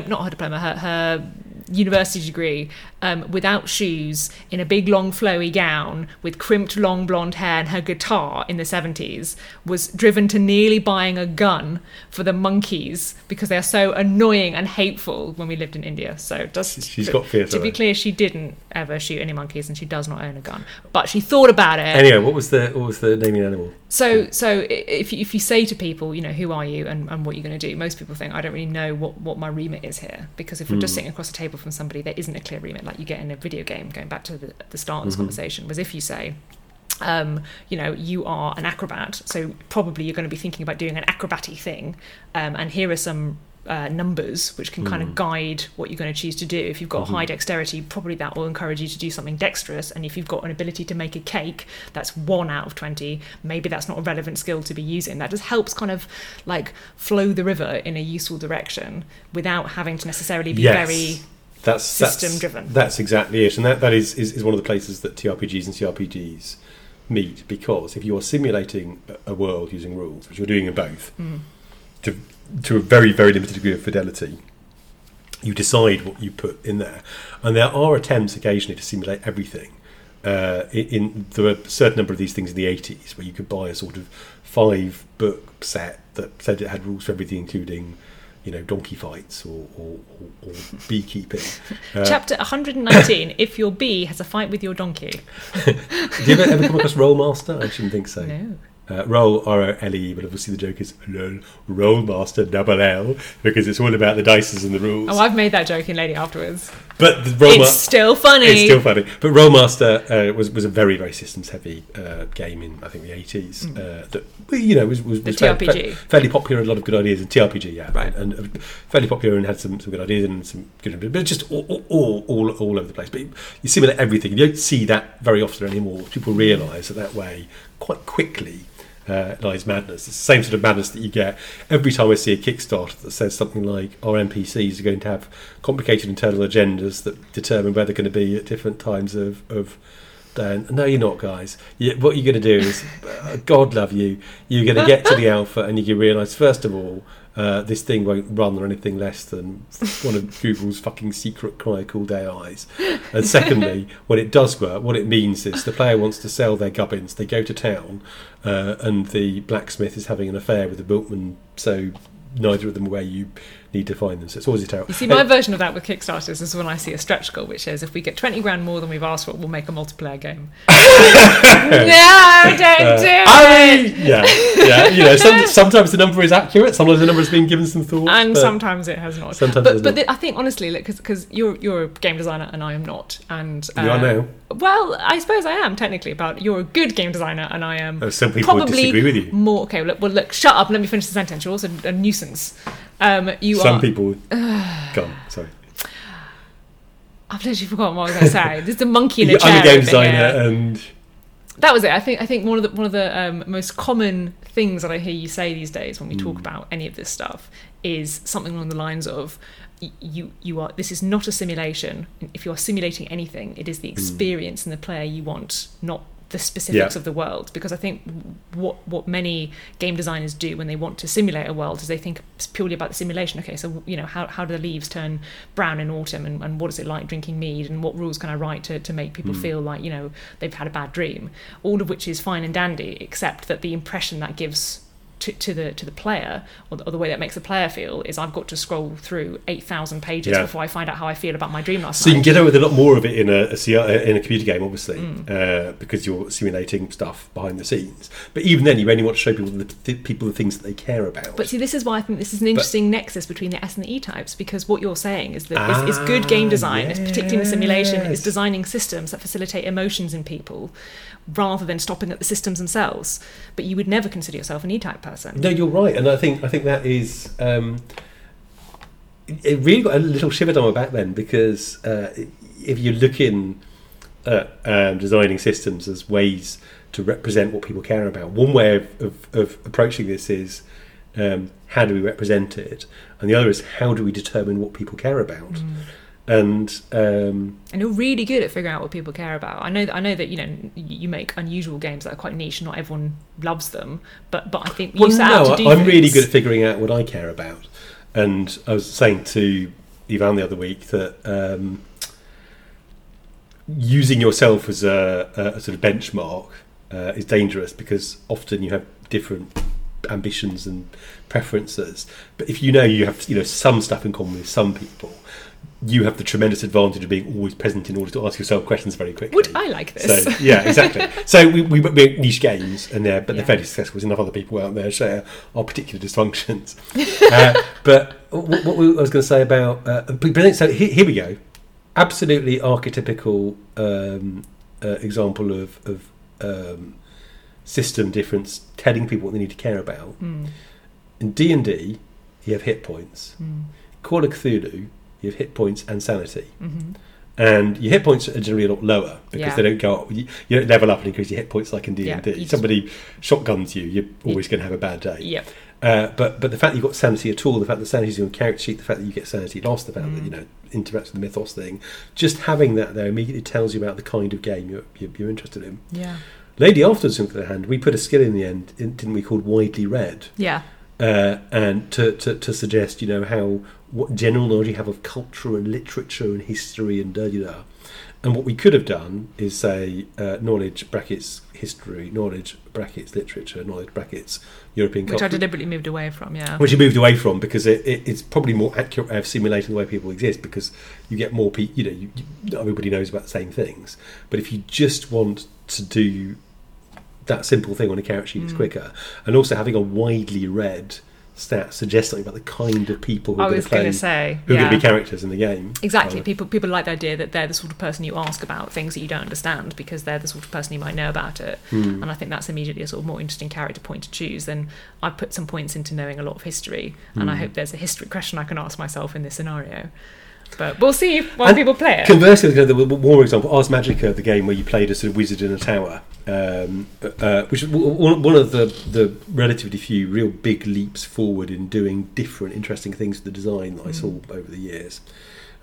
her university degree without shoes, in a big long flowy gown with crimped long blonde hair and her guitar in the 70s, was driven to nearly buying a gun for the monkeys because they are so annoying and hateful when we lived in India. So she's got fear. To be clear, she didn't ever shoot any monkeys, and she does not own a gun, but she thought about it. Anyway, what was the naming animal? So if you say to people, who are you and what you're going to do, most people think, I don't really know what my remit is here, because if we're just sitting across the table from somebody, there isn't a clear remit like you get in a video game. Going back to the start of this conversation, was if you say, you are an acrobat, so probably you're going to be thinking about doing an acrobatic thing, and here are some numbers which can kind of guide what you're going to choose to do. If you've got high dexterity, probably that will encourage you to do something dexterous, and if you've got an ability to make a cake, that's 1 out of 20. Maybe that's not a relevant skill to be using. That just helps kind of like flow the river in a useful direction without having to necessarily be very system driven. That's exactly it, and that is one of the places that TRPGs and CRPGs meet, because if you are simulating a world using rules, which you're doing in both, to a very, very limited degree of fidelity, you decide what you put in there, and there are attempts occasionally to simulate everything. There were a certain number of these things in the 80s where you could buy a sort of 5-book set that said it had rules for everything, including donkey fights or beekeeping. Chapter 119, if your bee has a fight with your donkey. Do you ever come across Rollmaster? I shouldn't think so. No. Roll, R-O-L-E, but obviously the joke is Rollmaster, double L, because it's all about the dices and the rules. Oh, I've made that joke in Lady Afterwards. But it's still funny. It's still funny. But Rollmaster was a very, very systems-heavy game in, I think, the 80s. That was the TRPG. Fairly popular, a lot of good ideas in TRPG, yeah. Right. And fairly popular and had some good ideas and some good, but just all over the place. But you simulate everything. You don't see that very often anymore. People realise that way quite quickly. Lies madness. It's the same sort of madness that you get every time I see a Kickstarter that says something like our NPCs are going to have complicated internal agendas that determine where they're going to be at different times of down. No, you're not, guys. What you're going to do is, God love you, you're going to get to the alpha and you can realise, first of all, this thing won't run on anything less than one of Google's fucking secret cry called AIs. And secondly, when it does work, what it means is the player wants to sell their gubbins. They go to town, and the blacksmith is having an affair with the boatman, so neither of them are where you need to find them. So it's always a terrible. You see, my version of that with Kickstarters is when I see a stretch goal which says, if we get 20 grand more than we've asked for, we'll make a multiplayer game. No, don't do it. Yeah. You know, sometimes the number is accurate. Sometimes the number has been given some thought, and sometimes it has not. Sometimes, but I think honestly, because you're a game designer and I am not, and you are now. Well, I suppose I am technically. But you're a good game designer, and I am. Some people would disagree with you. More okay. Look, shut up and let me finish the sentence. You're also a nuisance. Some people. Go on, sorry. I've literally forgotten what I was going to say. There's a monkey in a chair. I'm a game designer, and that was it. I think one of the most common things that I hear you say these days when we talk about any of this stuff is something along the lines of, you are. This is not a simulation. If you are simulating anything, it is the experience and the player you want, not the specifics of the world. Because I think what many game designers do when they want to simulate a world is they think purely about the simulation. Okay, so how do the leaves turn brown in autumn, and what is it like drinking mead, and what rules can I write to make people feel like they've had a bad dream, all of which is fine and dandy, except that the impression that gives to the player, or the way that makes the player feel, is I've got to scroll through 8,000 pages before I find out how I feel about my dream last night. So you can get away with a lot more of it in a computer game, obviously, because you're simulating stuff behind the scenes. But even then, you only want to show people the things that they care about. But see, this is why I think this is an interesting nexus between the S and the E types, because what you're saying is that it's good game design, particularly in the simulation, is designing systems that facilitate emotions in people, rather than stopping at the systems themselves. But you would never consider yourself an E-type person. No, you're right, and I think that is it really got a little shiver down my back then, because if you're looking at designing systems as ways to represent what people care about, one way of approaching this is how do we represent it, and the other is how do we determine what people care about. And you're really good at figuring out what people care about. I know that you make unusual games that are quite niche. Not everyone loves them, but I think you set out to do I'm things. really good at figuring out what I care about. And I was saying to Ivan the other week that using yourself as a sort of benchmark is dangerous, because often you have different ambitions and preferences. But if you have some stuff in common with some people, you have the tremendous advantage of being always present in order to ask yourself questions very quickly. Would I like this? So, yeah, exactly. So we make niche games, and they're fairly successful. There's enough other people out there share our particular dysfunctions. But what I was going to say about... so here we go. Absolutely archetypical example of system difference, telling people what they need to care about. In D&D, you have hit points. Call of Cthulhu, you have hit points and sanity. And your hit points are generally a lot lower, because they don't go up. You don't level up and increase your hit points like in D&D. Somebody shotguns you, you're always going to have a bad day. But the fact that you've got sanity at all, the fact that sanity is on your character sheet, the fact that you get sanity lost, the fact that interacts with the mythos thing, just having that there immediately tells you about the kind of game you're interested in. Lady Afterwards, on the other hand, we put a skill in the end, didn't we, called Widely Read? And to suggest, what general knowledge you have of culture and literature and history and da-da-da. And what we could have done is say knowledge brackets history, knowledge brackets literature, knowledge brackets European culture. Which I deliberately moved away from, Which you moved away from, because it's probably more accurate way of simulating the way people exist, because you get more people, not everybody knows about the same things. But if you just want to do that simple thing on a character sheet, it's quicker. And also having a widely read stat suggests something about the kind of people who are going to play, who are going to be characters in the game. Exactly. People like the idea that they're the sort of person you ask about things that you don't understand, because they're the sort of person you might know about it. And I think that's immediately a sort of more interesting character point to choose. Then I put some points into knowing a lot of history, and I hope there's a history question I can ask myself in this scenario. But we'll see while people play it. Conversely, one more example, Ars Magica, the game where you played a sort of wizard in a tower, which is one of the relatively few real big leaps forward in doing different, interesting things with the design that I saw over the years.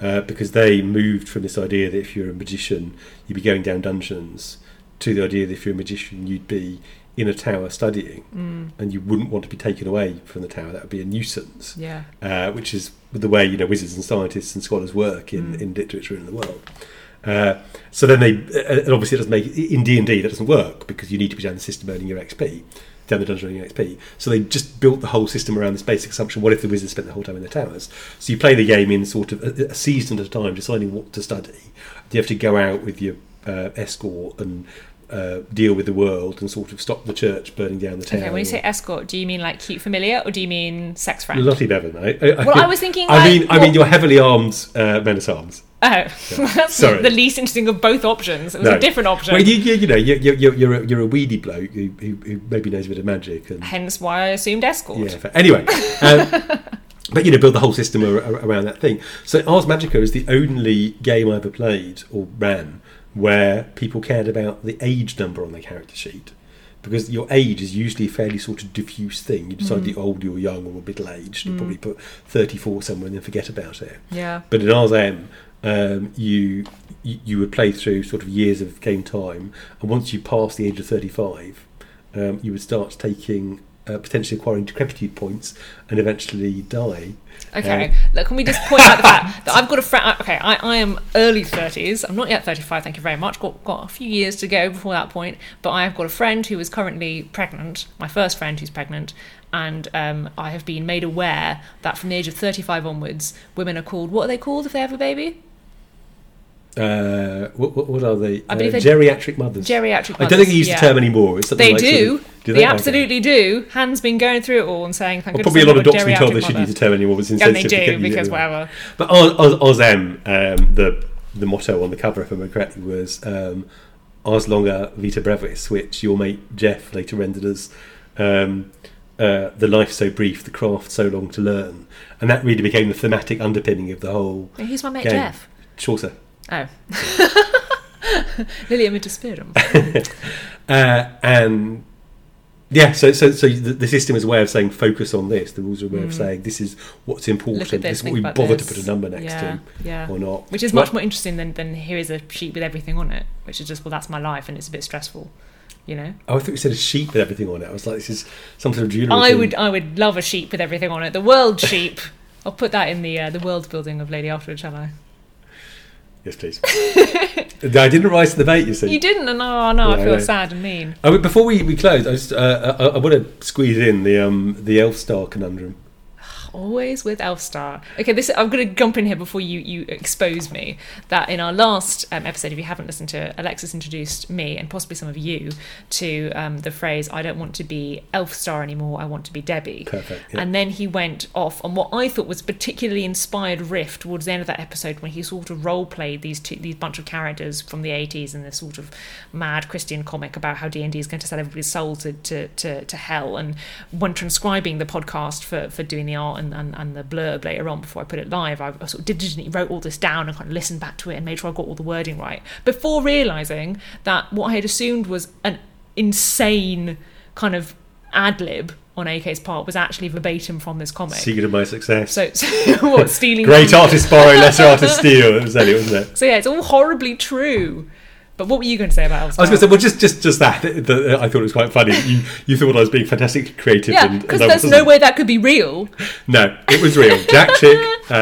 because they moved from this idea that if you're a magician, you'd be going down dungeons, to the idea that if you're a magician, you'd be in a tower studying, and you wouldn't want to be taken away from the tower. That would be a nuisance. Which is the way wizards and scientists and scholars work in literature in the world. So then and obviously it doesn't make in D&D that doesn't work, because you need to be down the system earning your XP, down the dungeon earning your XP. So they just built the whole system around this basic assumption: what if the wizards spent the whole time in their towers? So you play the game in sort of a season at a time, deciding what to study. You have to go out with your escort and deal with the world and sort of stop the church burning down the town. Okay, when you say escort, do you mean like cute familiar, or do you mean sex friend? Lottie Bevan. I was thinking. I mean, you're heavily armed men at arms. Oh, that's the least interesting of both options. It was a different option. Well, you're a weedy bloke who maybe knows a bit of magic, and hence why I assumed escort. Yeah. Anyway. But build the whole system around that thing. So Ars Magica is the only game I ever played or ran where people cared about the age number on their character sheet, because your age is usually a fairly sort of diffuse thing. You decide that you're old, you're young, or middle-aged. You probably put 34 somewhere and then forget about it. Yeah. But in Ars M, you would play through sort of years of game time, and once you pass the age of 35, you would start taking potentially acquiring decrepitude points and eventually die. Okay, look, can we just point out the fact that I've got a friend. Okay, I am early 30s. I'm not yet 35, thank you very much. Got a few years to go before that point. But I have got a friend who is currently pregnant, my first friend who's pregnant, and I have been made aware that from the age of 35 onwards, women are called, what are they called if they have a baby? What are they? I believe geriatric mothers. Geriatric mothers. I don't think they use the term anymore. It's they like do. Sort of, they absolutely do. Han's been going through it all and saying, thank goodness. Probably a lot of doctors been told they shouldn't use the term anymore. But it's insensitive. And they do, because whatever. But Ozem, the motto on the cover, if I remember correctly, was Ars Longa Vita Brevis, which your mate Jeff later rendered as the life so brief, the craft so long to learn. And that really became the thematic underpinning of the whole Who's my mate game. Jeff? Chaucer. Oh. Lilium Intersperum. And yeah, so the system is a way of saying focus on this. The rules are a way of saying this is what's important. This is what we bother to put a number next to, or not. Which is much more interesting than here is a sheet with everything on it, which is just, well, that's my life, and it's a bit stressful. Oh, I thought you said a sheep with everything on it. I was like, this is some sort of jewellery thing. I would love a sheep with everything on it. The world sheep. I'll put that in the world building of Lady Afterward, shall I? Yes, please. I didn't rise to the bait, you see. You didn't? No, I feel sad and mean. Before we close, I want to squeeze in the Elfstar conundrum. Always with Elfstar. Okay, I'm going to jump in here before you expose me. That in our last episode, if you haven't listened to it, Alexis introduced me and possibly some of you to the phrase, I don't want to be Elfstar anymore, I want to be Debbie. Perfect. Yeah. And then he went off on what I thought was a particularly inspired riff towards the end of that episode, when he sort of role-played these bunch of characters from the 80s in this sort of mad Christian comic about how D&D is going to sell everybody's soul to hell. And when transcribing the podcast for doing the art and the blurb later on before I put it live, I sort of diligently wrote all this down and kind of listened back to it and made sure I got all the wording right, before realising that what I had assumed was an insane kind of ad-lib on AK's part was actually verbatim from this comic. Secret of my success. So what, stealing... Great artists borrow, lesser artists steal. It was Elliot, wasn't it? So yeah, it's all horribly true. But what were you going to say about Elfstar? I was going to say, well, just that I thought it was quite funny. You thought I was being fantastically creative. Yeah, because there's no way that could be real. No, it was real. Jack Chick,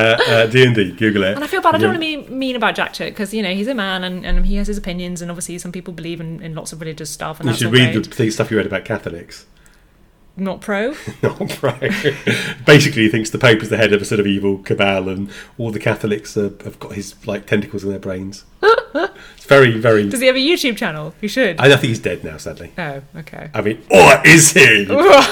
D&D, Google it. And I feel bad, I don't want to be mean about Jack Chick, because, he's a man and he has his opinions, and obviously some people believe in lots of religious stuff. And you should read the stuff you read about Catholics. Not pro? Not pro. Basically, he thinks the Pope is the head of a sort of evil cabal, and all the Catholics have got his tentacles in their brains. It's very, very... Does he have a YouTube channel? He should. I think he's dead now, sadly. Oh, okay. I mean, or is he?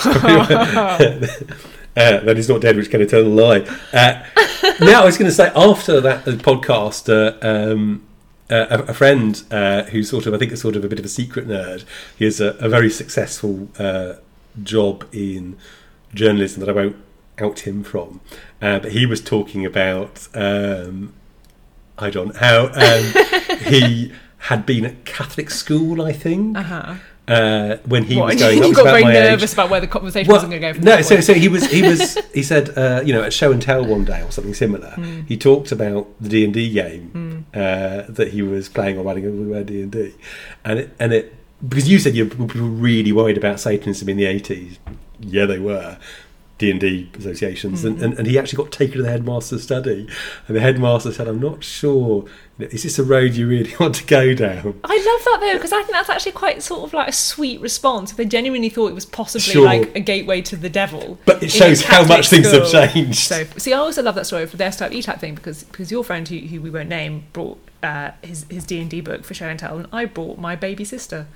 That he's not dead, which can eternal lie. Now, I was going to say, after that podcast, a friend who's sort of, I think, is sort of a bit of a secret nerd. He has a very successful job in journalism that I won't out him from. But he was talking about... how he had been at Catholic school, I think, when he was and going. you was got about very my nervous age. about where the conversation wasn't going to go. From No, that so point. so he said at show and tell one day or something similar. He talked about the D&D game that he was playing or running about D&D, and it because you said you were really worried about Satanism in the 80s. Yeah, they were. D&D associations, and he actually got taken to the headmaster's study, and the headmaster said, "I'm not sure, is this a road you really want to go down?" I love that though, because I think that's actually quite sort of like a sweet response. If they genuinely thought it was possibly Sure. like a gateway to the devil, But it in shows a how Catholic much things have school. changed. So, see, I also love that story for their type E type thing because your friend who we won't name brought his D&D book for show and tell, and I brought my baby sister.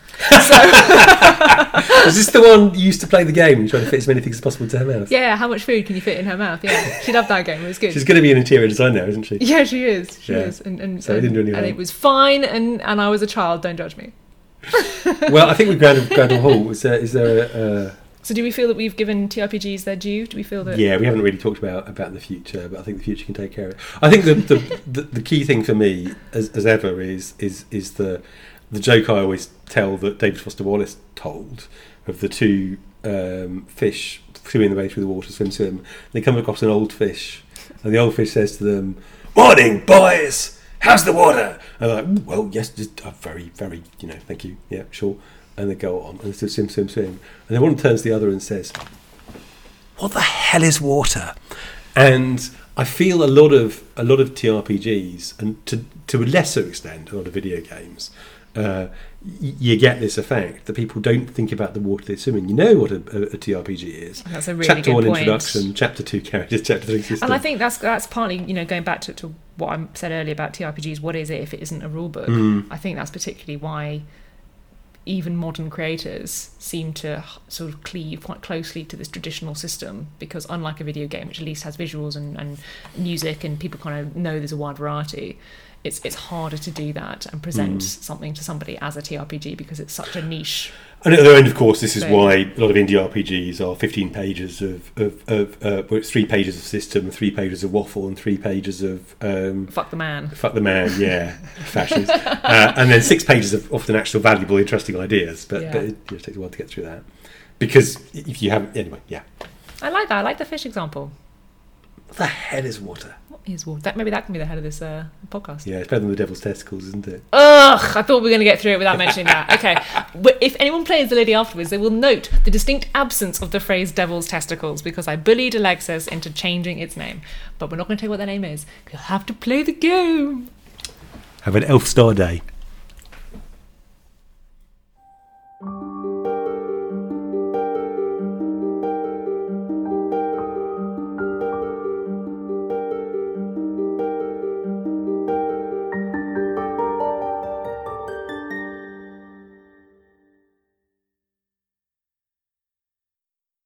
Is this the one you used to play the game and trying to fit as many things as possible into her mouth? Yeah, how much food can you fit in her mouth? Yeah, she loved that game. It was good. She's going to be an interior designer, isn't she? Yeah, she is. She Yeah. is. And So it didn't do any harm. it was fine, and I was a child. Don't judge me. Well, I think with Grandel Hall, is there a... So, do we feel that we've given TRPGs their due? Do we feel that? Yeah, we haven't really talked about the future, but I think the future can take care of it. I think the key thing for me, as ever, is the joke I always tell that David Foster Wallace told of the two fish swimming their way through the water, swim. They come across an old fish, and the old fish says to them, "Morning, boys. How's the water?" And they're like, "Well, yes, just very, very, thank you. Yeah, sure." And they go on, and they swim. And then one turns to the other and says, "What the hell is water?" And I feel a lot of TRPGs, and to a lesser extent, a lot of video games, you get this effect that people don't think about the water they swim in. You know what a TRPG is. That's a really Chapter good 1 point. introduction, Chapter 2 characters, Chapter 3 system. And I think that's partly, going back to what I said earlier about TRPGs. What is it if it isn't a rule book? I think that's particularly why even modern creators seem to sort of cleave quite closely to this traditional system, because unlike a video game, which at least has visuals and music and people kind of know there's a wide variety, it's harder to do that and present something to somebody as a TRPG because it's such a niche. And at the end, of course, this is thing. why a lot of indie RPGs are 15 pages where it's 3 pages of system, 3 pages of waffle, and 3 pages of Fuck the man. fuck the man, yeah, fascist, and then 6 pages of often actual valuable, interesting ideas. But it takes a while to get through that, because if you haven't, anyway, yeah. I like that. I like the fish example. What the hell is water? What is water? Maybe that can be the head of this podcast. Yeah, it's better than the devil's testicles, isn't it? Ugh, I thought we were going to get through it without mentioning that. Okay. But if anyone plays The Lady afterwards, they will note the distinct absence of the phrase devil's testicles because I bullied Alexis into changing its name. But we're not going to tell you what their name is. You'll have to play the game. Have an elf star day.